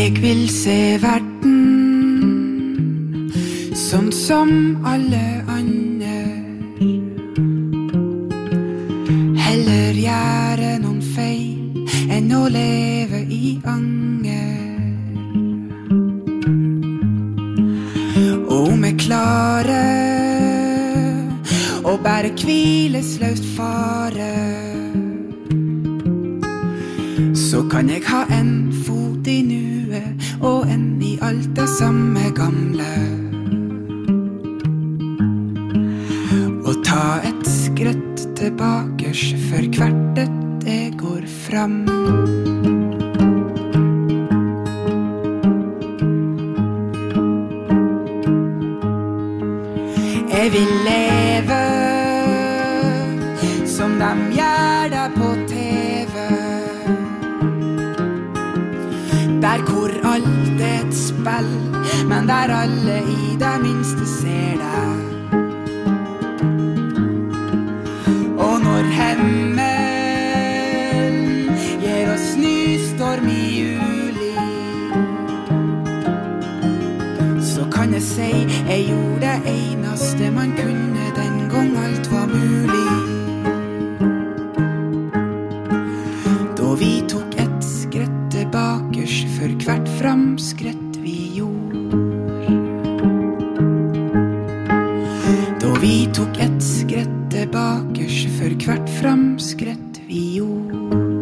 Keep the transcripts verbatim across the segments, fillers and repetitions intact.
Jeg vil se verden sånn som alle andre. Heller gjøre noen feil enn å leve i anger. Og om jeg klarer å bare hvilesløst fare, så kan jeg ha en fot i nuet og en i alt det samme gamle. Og ta et skritt tilbake for hvert et jeg går fram. Jeg vil leve som de gjør det på TV, der hvor alt er et spill, men der alle i det minste ser det. Og når himmelen gir oss snøstorm i juli, så kan jeg si jeg gjorde det eneste man kunne den gang alt var mulig. Da vi tok et skritt tilbake for hvert framskritt vi gjorde. Da vi tok et skritt tilbake for hvert framskritt vi gjorde.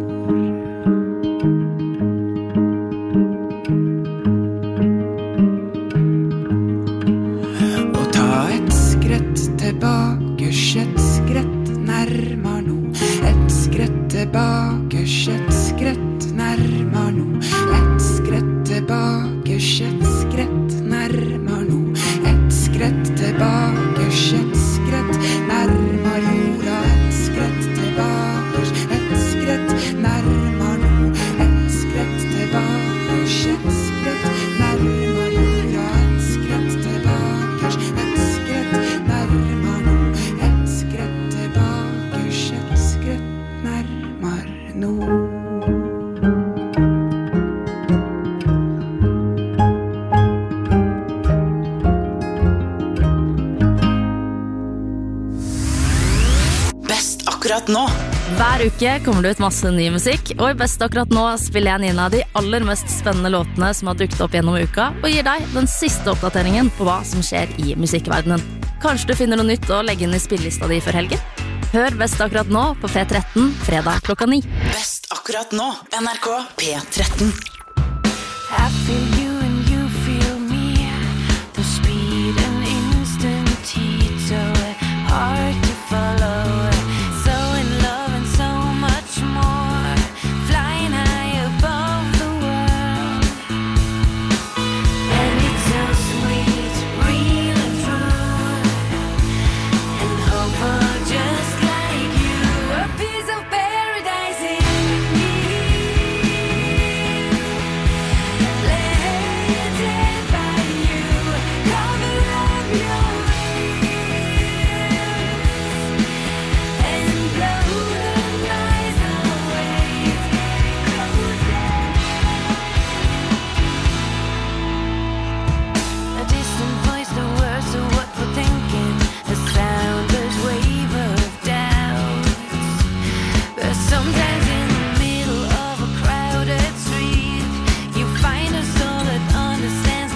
Og ta et skritt tilbake, et skritt nærmere nå. Et skritt tilbake, et skritt nærmere nå. Et skritt tilbake, et skritt nærmere nå. Et skritt tilbake, et skritt nærmere jorda. Et skritt tilbake, et skritt nærmere nå. Et skritt tilbake, et skritt nærmere jorda. Et skritt tilbake, et skritt nærmere nå. Et skritt tilbake, et skritt nærmere nå. Akkurat nå. Hver uke kommer det ut masse ny musikk, og i Best akkurat nå spiller jeg en av de aller mest spennende låtene som har dukket opp gjennom uka, og gir deg den siste oppdateringen på hva som skjer i musikkverdenen. Kanskje du finner noe nytt å legge inn i spillelista di for helgen? Hør Best akkurat nå på P tretten fredag klokka ni. Best akkurat nå, N R K P tretten. I feel you and you feel me. The speed and instant heat, so hard to follow. Understands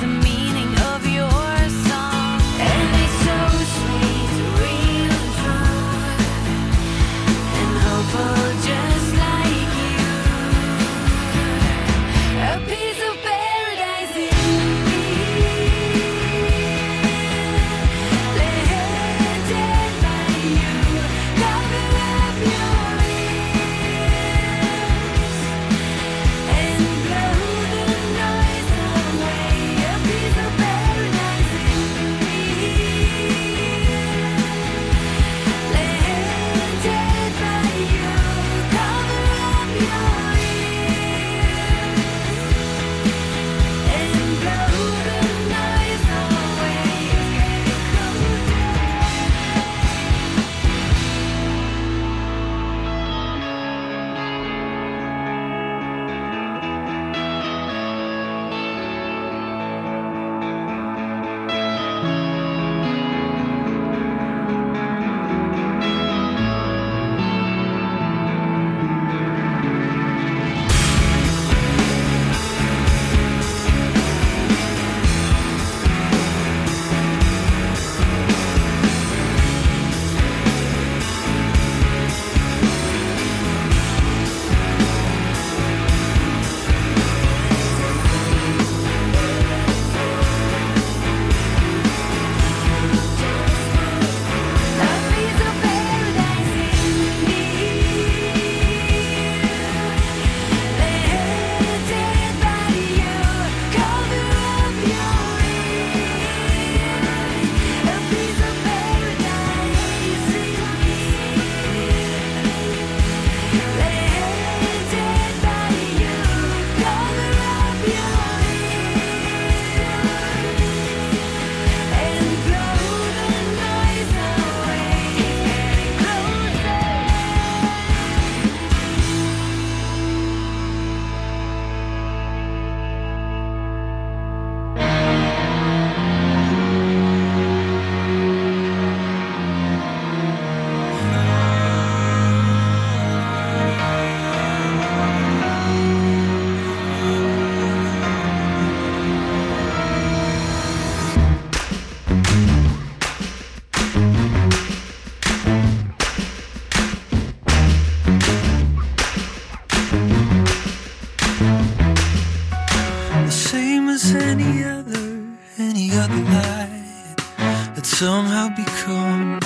same as any other, any other light had somehow become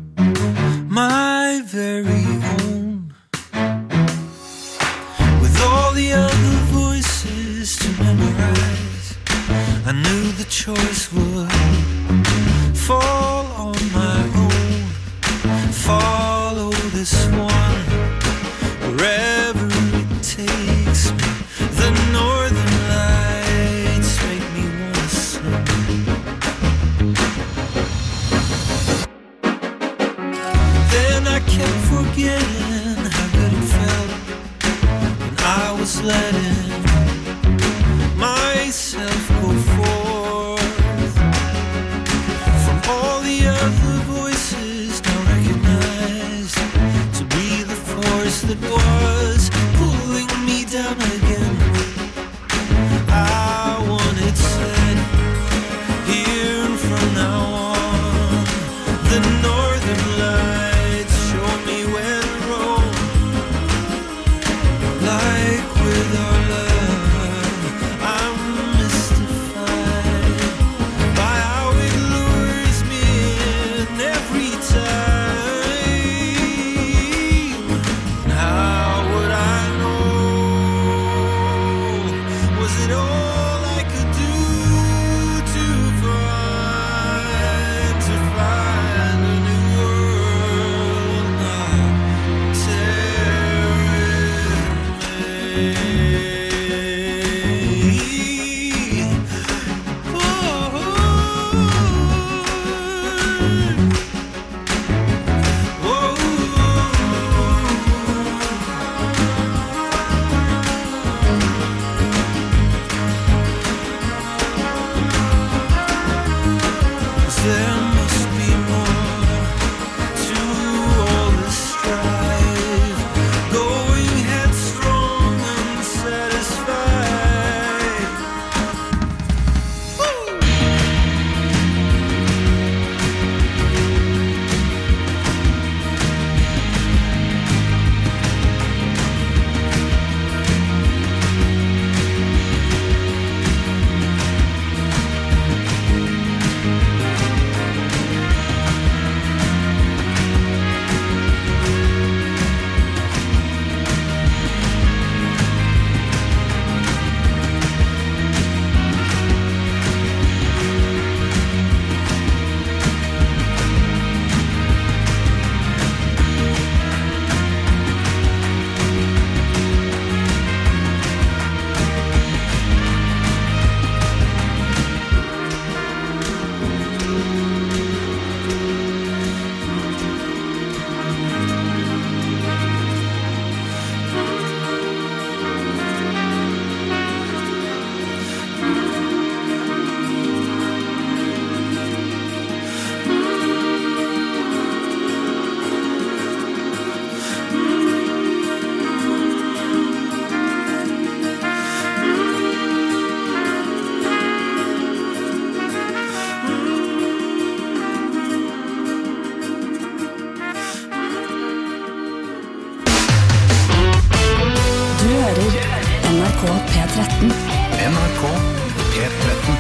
my very own. With all the other voices to memorize, I knew the choice would fall on my own. Follow this one wherever it takes me. The northern lights make me wanna sing. Then I kept forgetting how good it felt when I was letting myself go forth. From all the other voices now recognized to be the force that was pulling me down again. I want it said here and from now on. The northern lights show me where to roam. Like with our love, I'm mystified by how it lures me in every time. How would I know? Was it all I could do to find, to find a new world? Now there must be more to all this strife, going headstrong and satisfied. Du hører N R K P tretten. N R K P tretten.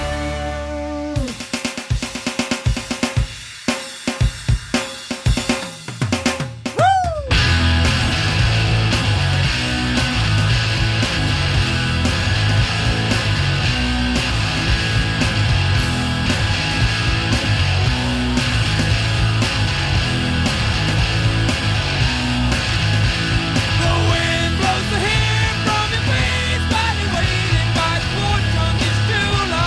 The wind blows the hair from your face, body waiting by the porch on this July.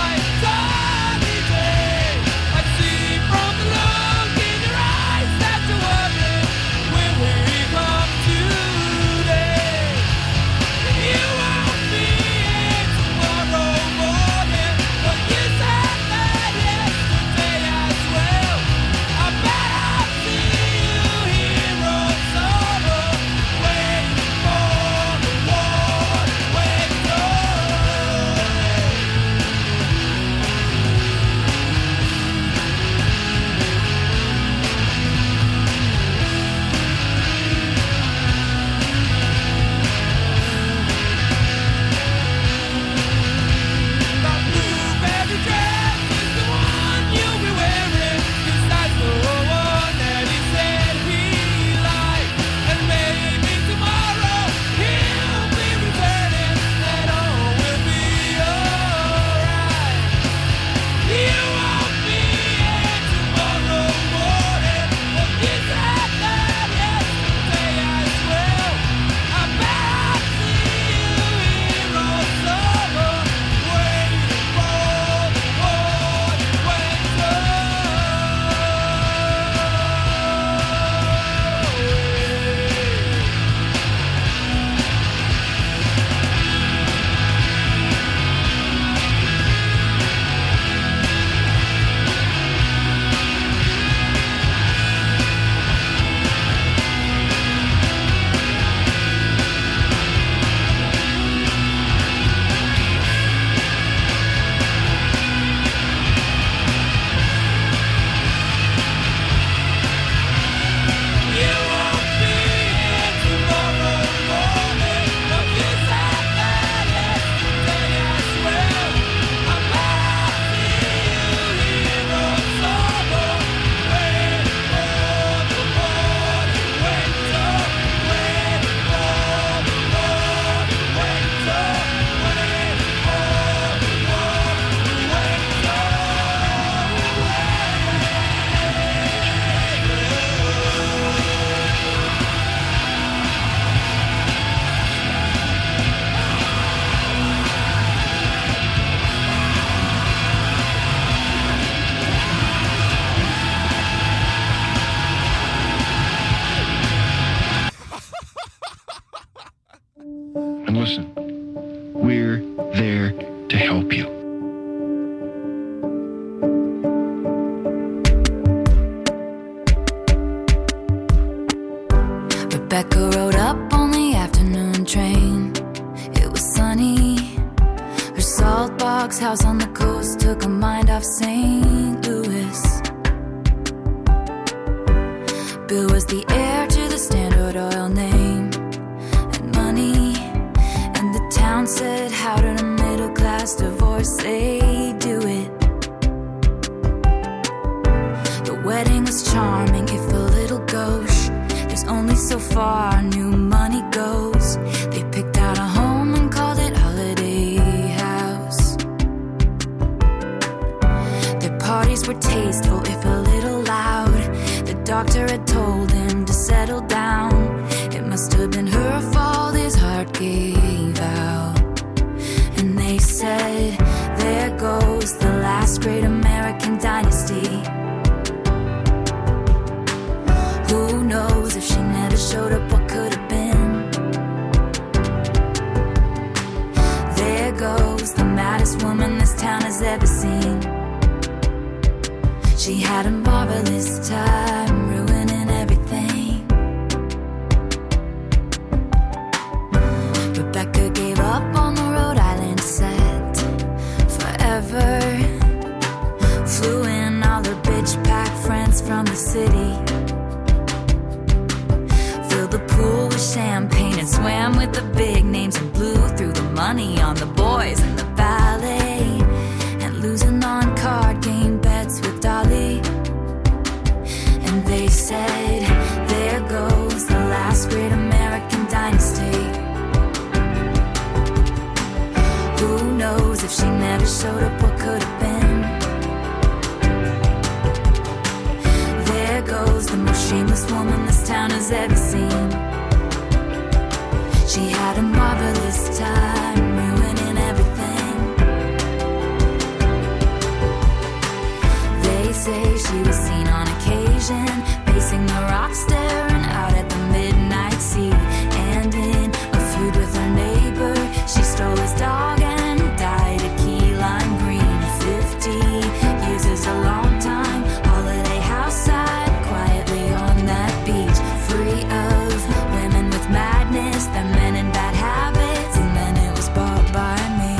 dog's house on the coast took a mind off Saint Louis. Bill was the heir to the Standard Oil name and money, and the town said, how did a middle class divorcee do it? The wedding was charming, if a little gauche. There's only so far new money goes. They picked out a home and called it Holiday House. Their parties were tasteful, if a little loud. The doctor had told him to settle down. It must have been her fault his heart gave out. And they said, there goes the last great American dynasty. Who knows if she never showed up, what could have been? There goes the maddest woman this town has ever seen. She had a marvelous time ruining everything. Rebecca gave up on the Rhode Island set forever. Flew in all her bitch pack friends from the city. Filled the pool with champagne and swam with the big names and blew through the money on the boys and the ballet. And losing on card game bets with Dolly. And they said, there goes the last great American dynasty. Who knows if she never showed up, what could have been? There goes the most shameless woman this town has ever seen. She had a marvelous time ruining everything. They say she was seen on occasion pacing the rock, staring out at the midnight sea. And in a feud with her neighbor, she stole his dog and died at Key Lime Green. Fifty years is a long time. Holiday house side, quietly on that beach, free of women with madness, the men in bad habits, and then it was bought by me.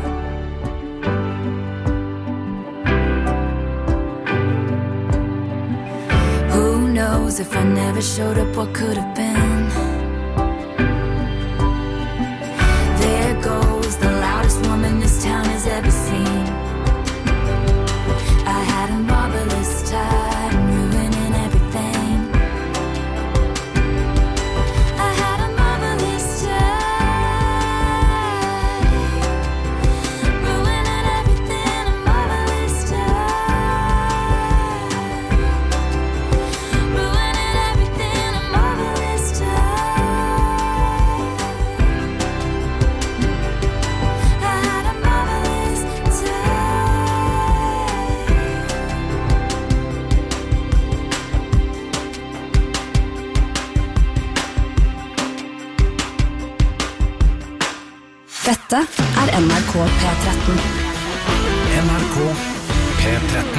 Who knows if I never showed up, what could have been? There goes the loudest woman this town has ever seen. I had a marvelous time ruining everything. I had a marvelous time ruining everything. A marvelous time ruining everything. A marvelous time. I had a marvelous time. Dette er N R K P tretten. N R K P tretten.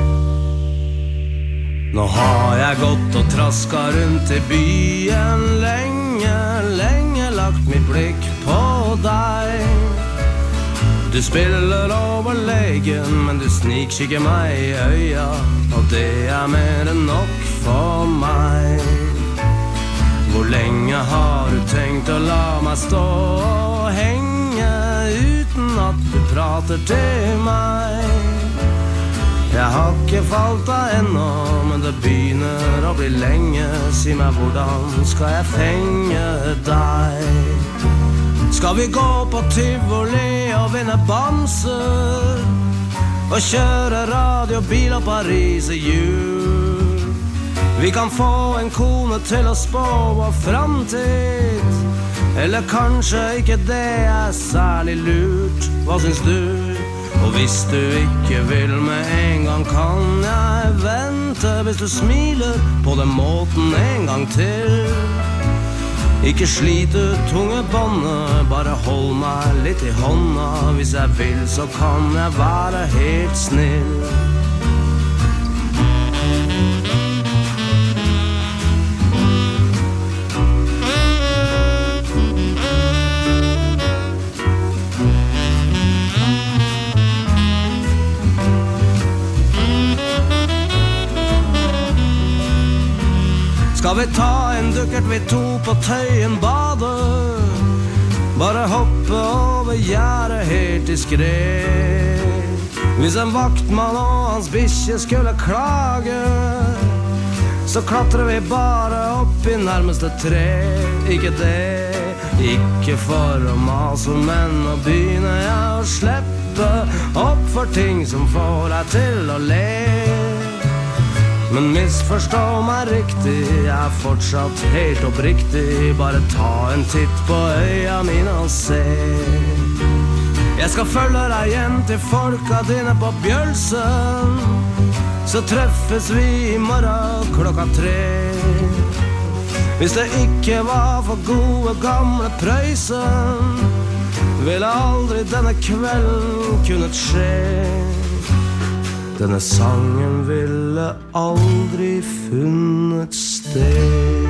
Nå har jeg gått og traska rundt i byen lenge, lenge lagt mitt blikk på deg. Du spiller overlegen, men du snikkikker meg i øya, og det er mer enn nok for meg. Hvor lenge har du tenkt å la meg stå og henge uten at du prater til meg? Jeg har ikke falt deg ennå, men det begynner å bli lenge. Si meg, hvordan skal jeg fenge deg? Skal vi gå på Tivoli og vinne bamser og kjøre radiobil og Paris i jul? Vi kan få en kone til å spå vår framtid, eller kanskje ikke det er særlig lurt. Hva syns du? Og hvis du ikke vil med en gang, kan jeg vente hvis du smiler på den måten en gang til. Ikke slit ut tunge båndet, bare hold meg litt i hånda. Hvis jeg vil så kan jeg være helt snill. Skal vi ta en dukkert vi to på Tøyen bade? Bare hoppe over gjerdet helt diskret. Hvis en vaktmann og hans bikkje skulle klage, så klatrer vi bare opp i nærmeste tre. Ikke det, ikke for å mase, men nå begynner jeg å slippe opp for ting som får deg til å le. Men misforstå meg riktig, jeg er fortsatt helt oppriktig. Bare ta en titt på øya mine og se. Jeg skal følge deg hjem til folka dine på Bjølsen. Så treffes vi i morgen klokka tre. Hvis det ikke var for gode gamle Prøysen, ville aldri denne kvelden kunnet skje. Denne sangen ville aldri funnet sted.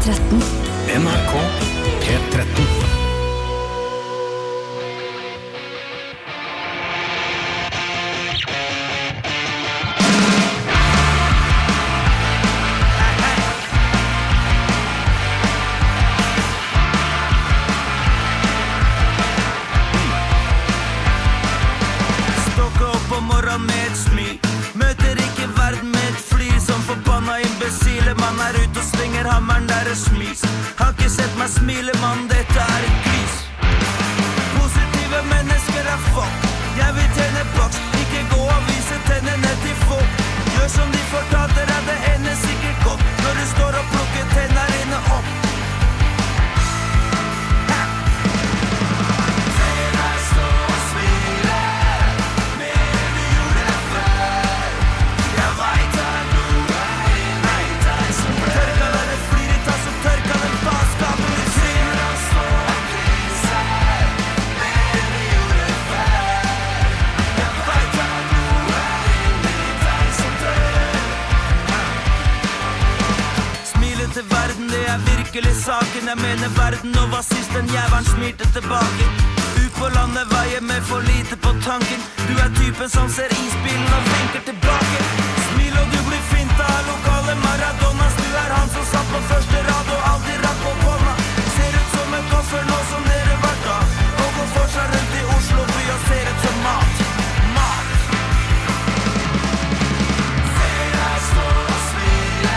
tretten. N R K P tretten. Stokka opp om morgenen med et smil. Møter ikke verden med et flir. Som forbanna imbesile. Man er ute og svinger hammeren der det smis. Har ikke sett meg smile, mann, dette er et glis. Positive mennesker er fuck. Jeg vil tjene boks, ikke gå og vise tennene til folk. Gjør som de fortalte deg, det ender sikkert godt. Når du står og plukker tenner inne opp. Til verden, det er virkelig saken. Jeg mener verden, og hva sist den jæveren smilte tilbake. Ut på landet veier med for lite på tanken. Du er typen som ser isbilen og vinker tilbake. Smil og du blir finta av lokale Maradonas. Du er han som satt på første rad og alltid rakk på hånda. Ser ut som en koffer nå som dere var da. Og går for seg rundt i Oslo by og ser ut som mat. Mat. Ser deg stå og smile.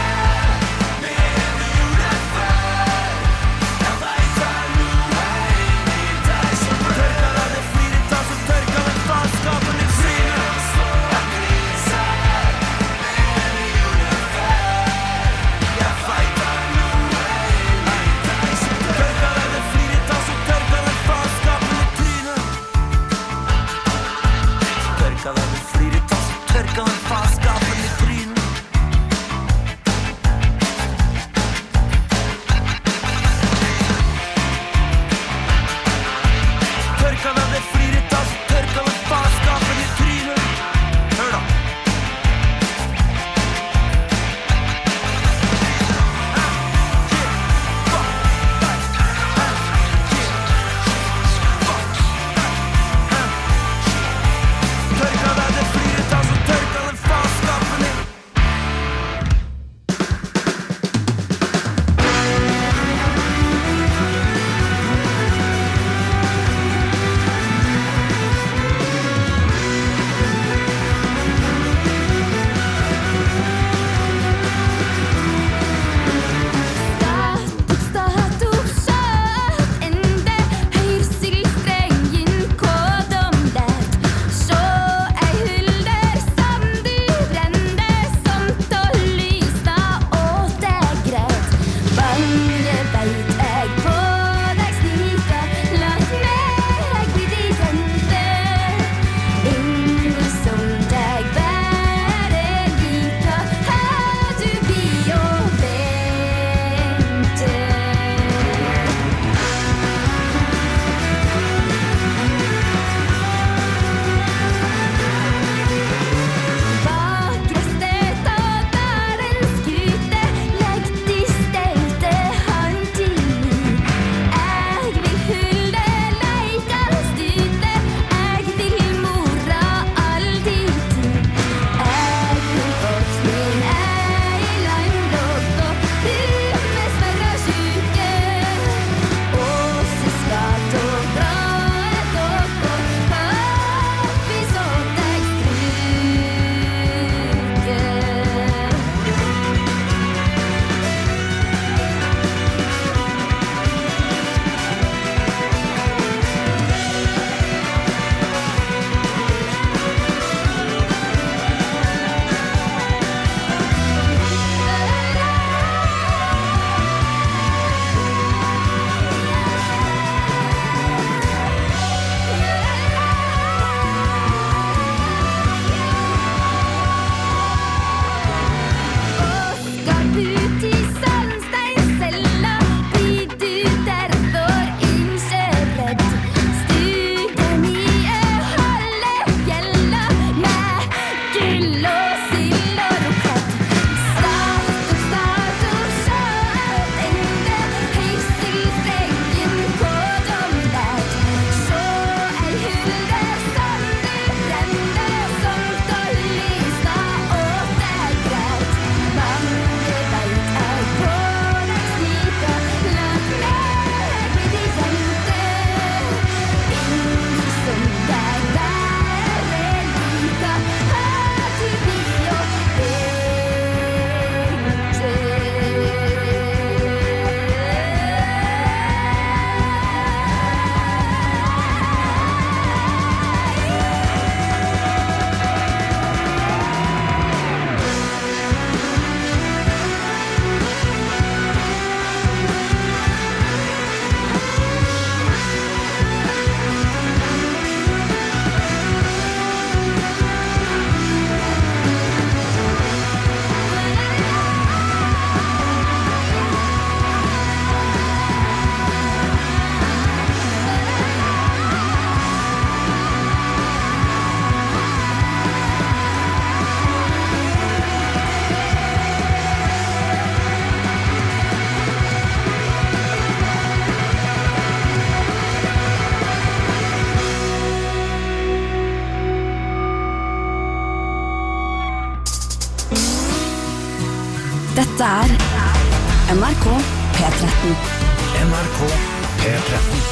Dette er N R K P tretten. N R K P tretten.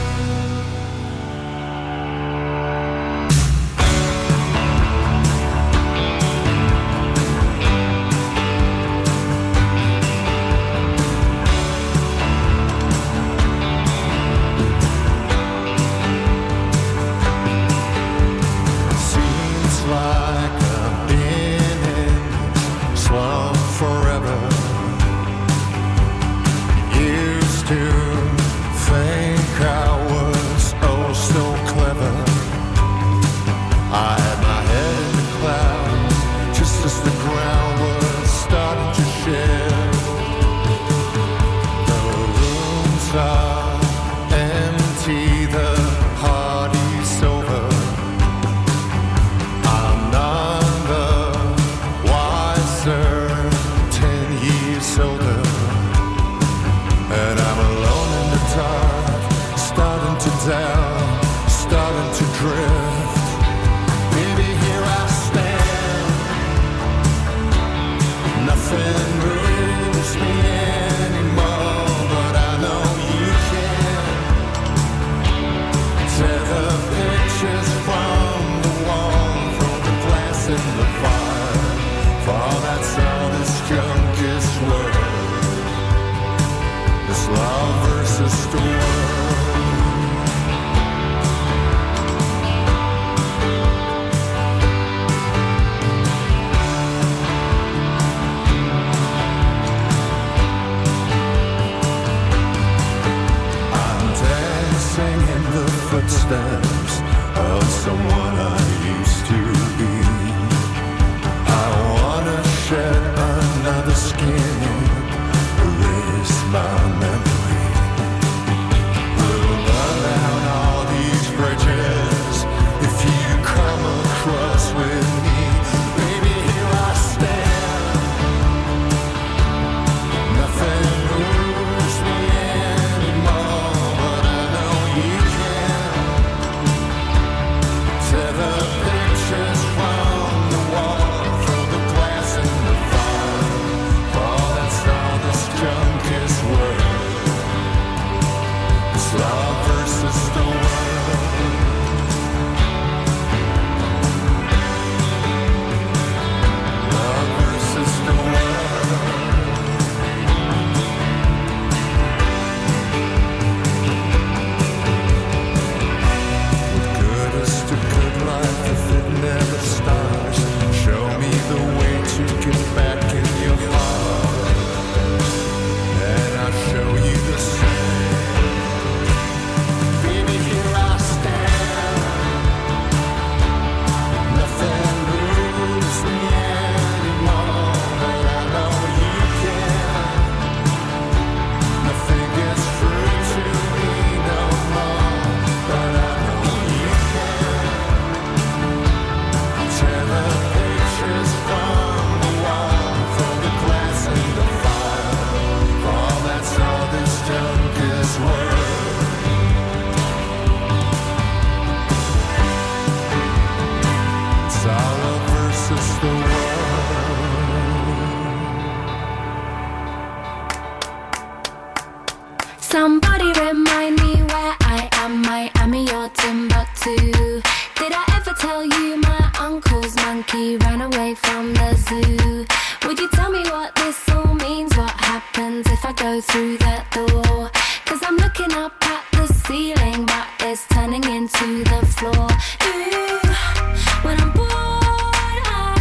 Somebody remind me where I am, Miami or Timbuktu. Did I ever tell you my uncle's monkey ran away from the zoo? Would you tell me what this all means? What happens if I go through that door? Cause I'm looking up at the ceiling, but it's turning into the floor. Ooh, when I'm bored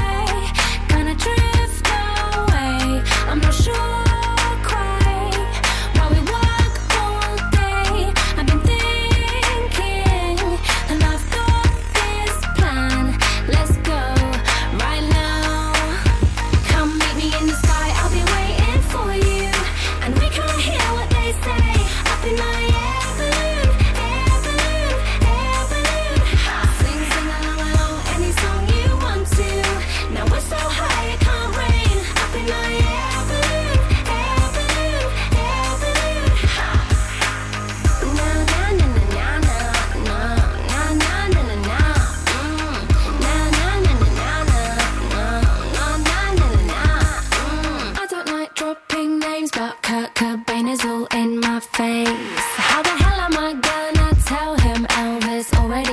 I kinda drift away. I'm not sure Say, up in my air balloon, air balloon, air balloon.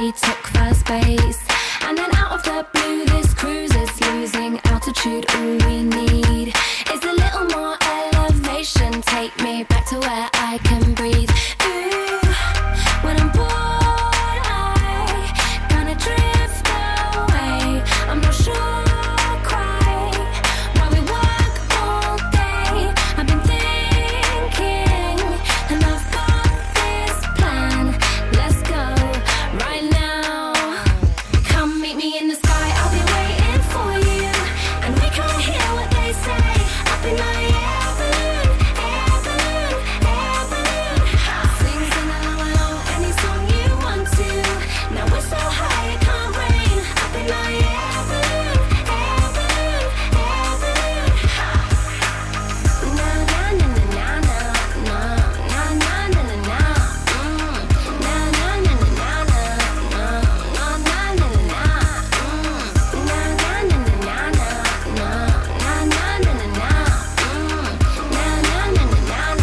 he took first base. And then out of the blue, this cruise is losing altitude. All we need is a little more elevation. Take me back to where I can breathe. Ooh, when I'm bored, I kinda drift away. I'm not sure quite why we work all day. I've been thinking, and I've got this plan. Let's go right now. Come meet me in the sky, I'll be waiting for you. And we can't hear what they say up in my air balloon, air balloon, air balloon. Sing, sing along, along, any song you want to. Now we're so high it can't rain. Up in my air balloon, air balloon, air balloon. Na na na na na na na na na na na. Mm. Na na na na na na na na na na na. Mm. Na na na na na na na na na na na. Mm. Na na na na na na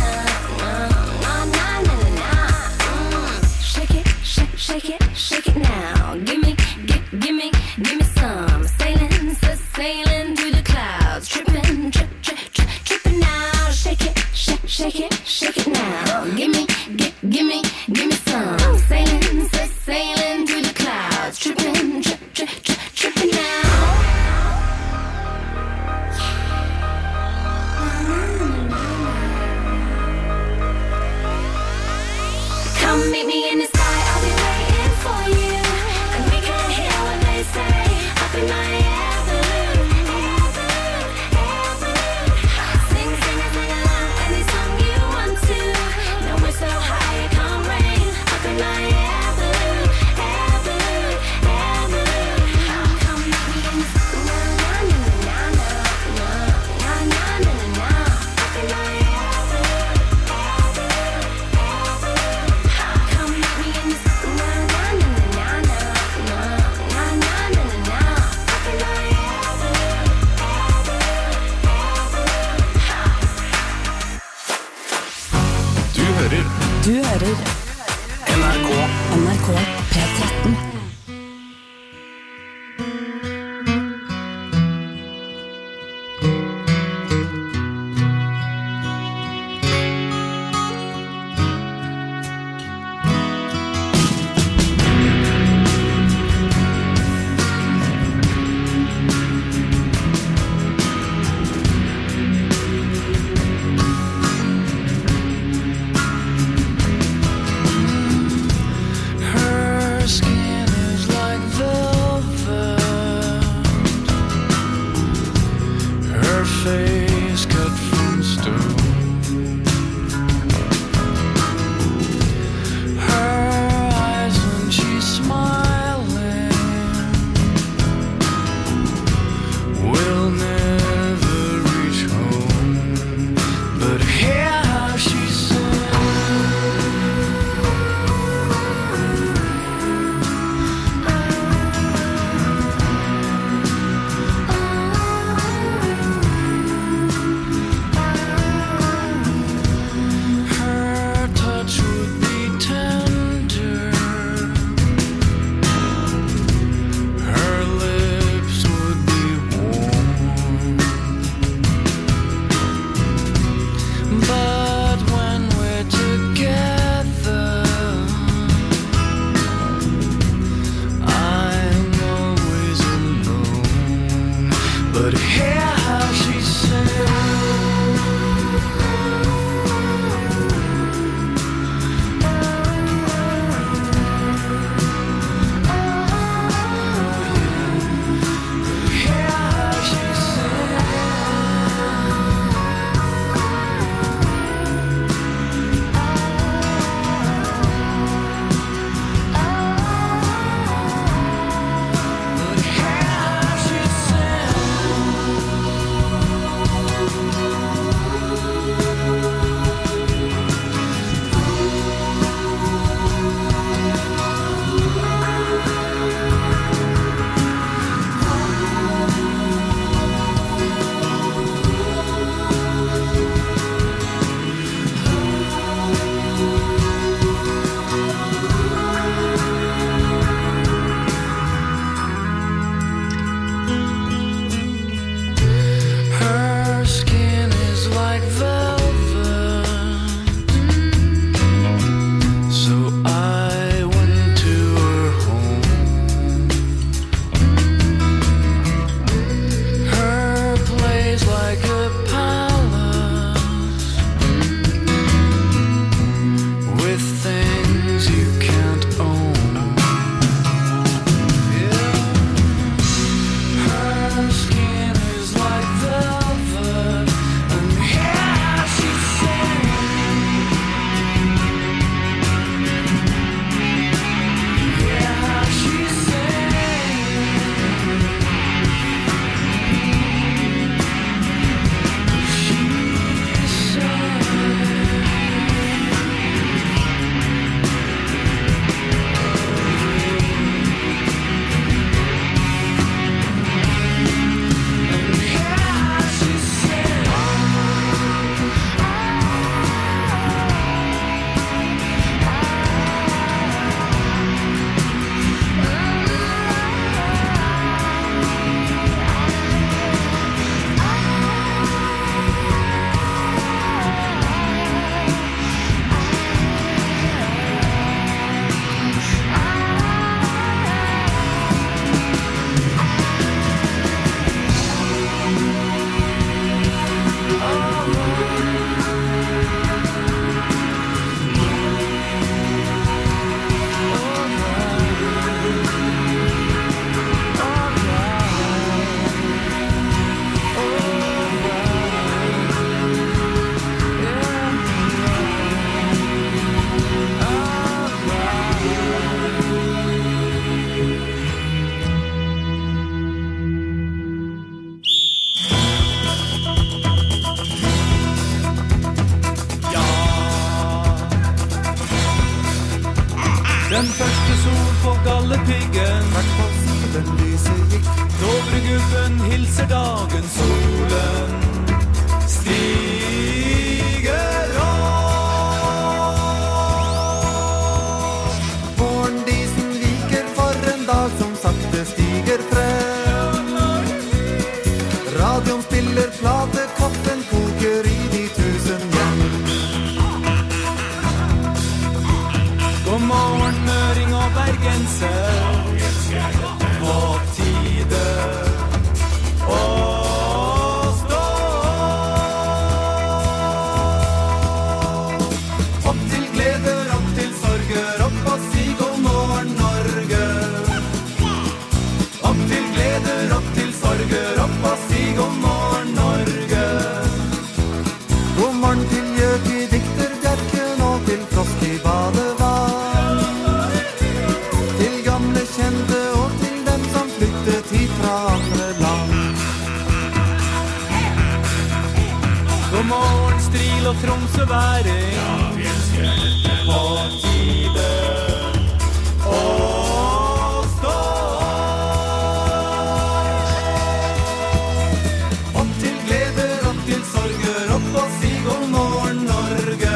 na na na na na. Mm. Shake it, shake, shake it, shake it now. Gimme, gi- gimme, gimme some. Sailing, sa- sailing through the clouds. Tripping, trip, trip, trip, tripping now. Shake it, shake, shake it, shake it now. Gimme, gi- gimme, gimme some. Sailing, sa- sailing through the clouds. Tripping, trip, trip, trip, tripping now. Come meet me in the sky, I'll be waiting for you. And we can't hear what they say up in my air balloon, air balloon, air balloon. Sing, sing, and sing along, any song you want to. Now we're so high it can't rain. Up in my air balloon, air balloon, air balloon. Come meet me in the sky, na na na na na na na na na na. Up in my air balloon, air balloon, air balloon. Come meet me in the sky, na na na na na na na na na na na. Up in my air balloon, air balloon, air balloon. Du hører Du hører N R K. N R K P tretten. Her skin Den første sol på Galdhøpiggen, hvert fall siden lyset gikk. Dovregubben hilser dagen, solen stiger opp. Morgendisen viker for en dag som sakte stiger frem. Radioen spiller plate, kaffen koker i de tusen hjem. God morgen, Møring og Bergenser, på tide å stå opp til gleder, opp til sorger, opp og si god morgen Norge. Opp til gleder, opp til sorger, opp og si god morgen Norge. God morgen til gjøk i dikter bjerken og til frosk i badevann. Til gamle kjente og til dem som flyttet hit fra andre land. God morgen, Stril og Tromsøværing, på tide å stå opp til gleder, opp til sorger, opp og si god morgen Norge.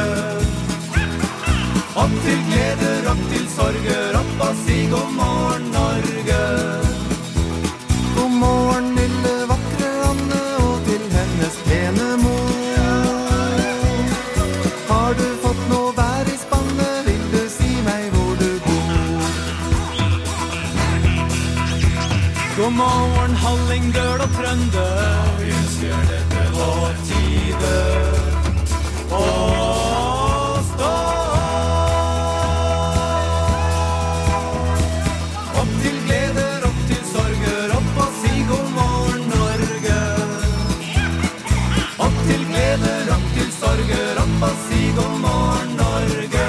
Opp til gleder, opp til sorger, opp og si god morgen Norge. God morgen lille vakre Anne og til hennes pene mor. Har du fått noe vær i spannet, vil du si meg hvor du bor? God morgen, Hallingdøl og Trønder, på tide å stå opp til gleder, opp til sorger, opp og si god morgen Norge. Opp til gleder, opp til sorger, opp og si god morgen Norge.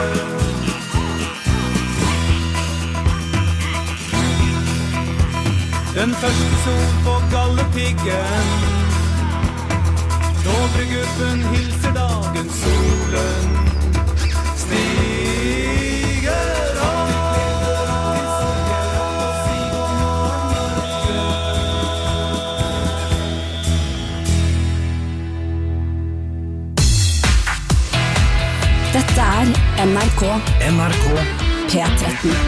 Den første sol på Galdhøpiggen, Dovregubben hilser dagen, solen stiger opp. Dette er N R K N R K P tretten.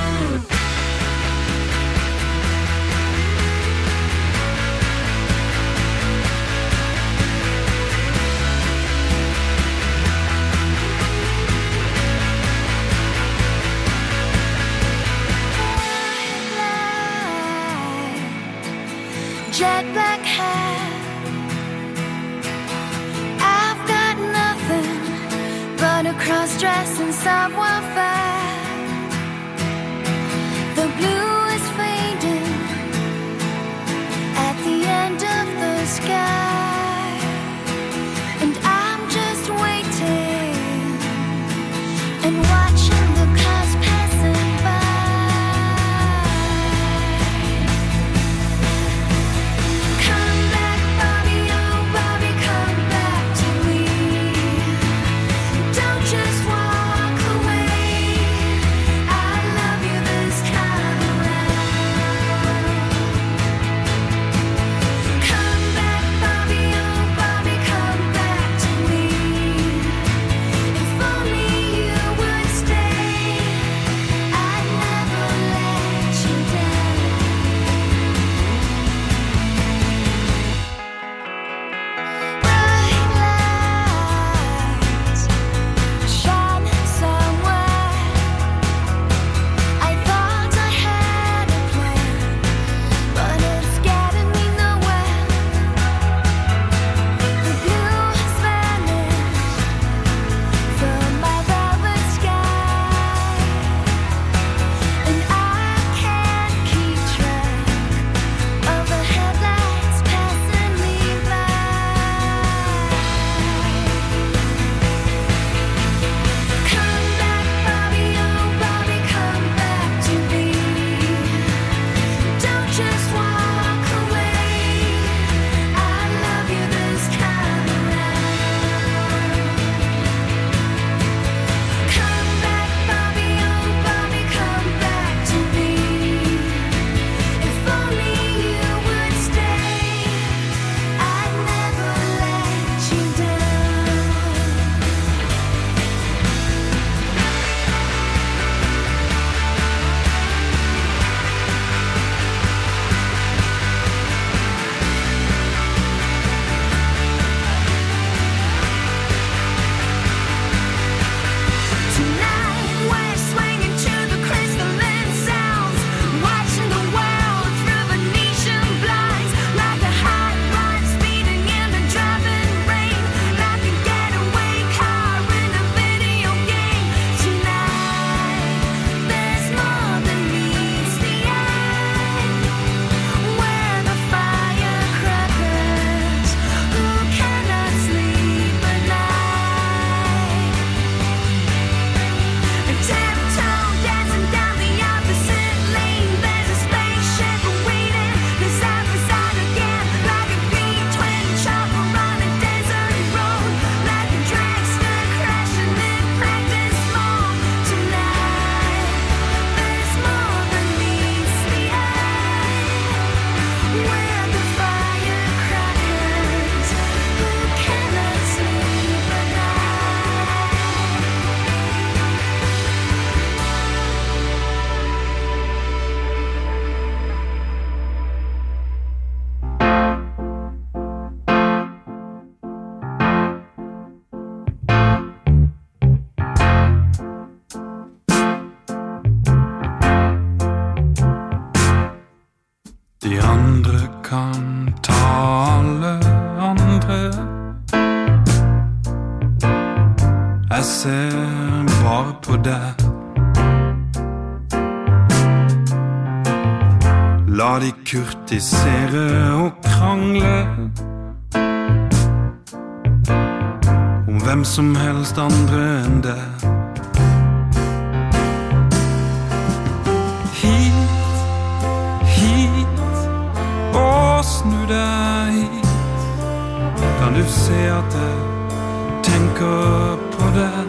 Jet black hair, I've got nothing but a cross dress and savoir-faire. The blue is fading at the end of the sky, and I'm just waiting and watching the clouds passing by. Come back, Bobby, oh Bobby, come back to me. Don't just walk away. De andre kan ta alle andre. Jeg ser bare på deg. La de kurtisere og krangle om hvem som helst andre enn deg. Snu deg hit. Kan du se at jeg tenker på deg?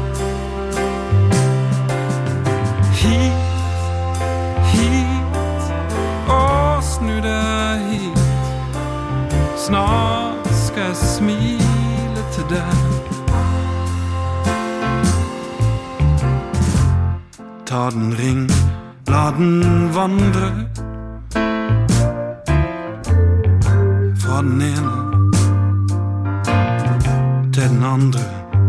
Hit, hit, og snu deg hit. Snart skal jeg smile til deg. Ta den ring, la den vandre. Fra den ene til den andre.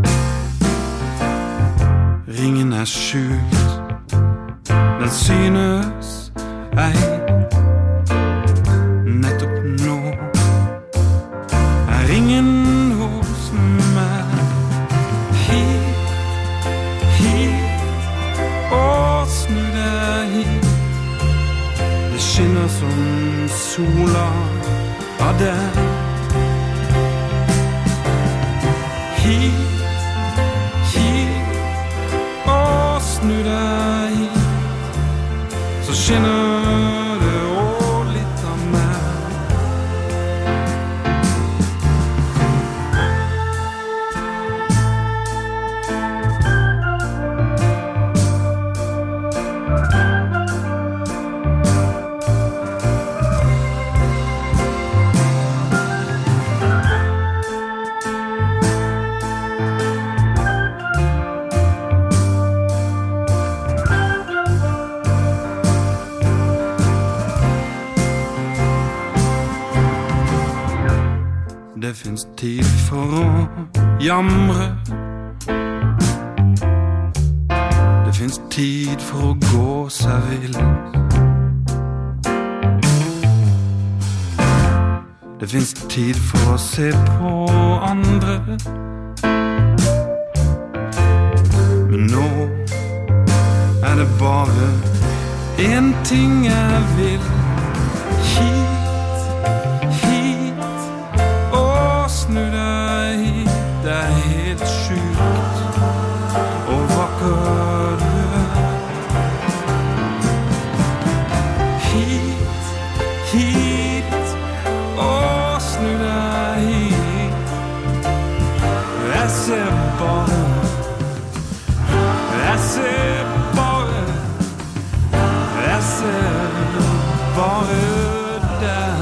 Ringen er skjult, den synes ei. Nettopp nå er ringen hos meg. Hit, hit, og snu deg hit. Det skinner som sola av deg. Hit, hit, og snu deg hit. Så skinner det også litt av meg. Det finnes tid for å jamre. Det finnes tid for å gå seg vill. Det finnes tid for å se på andre. Men nå er det bare en ting jeg vil. Hit, snu deg hit. Det er helt sjukt og vakker du er. Hit, hit, og snu deg hit. Jeg ser bare, jeg ser bare, jeg ser bare deg.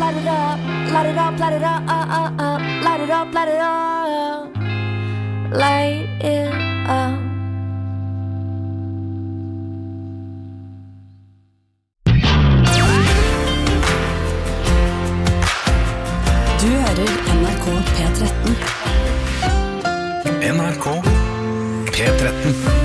light it up, light it up, light it up, uh, uh, uh, light it up, light it up, light it up. Du hører N R K P tretten. N R K P tretten.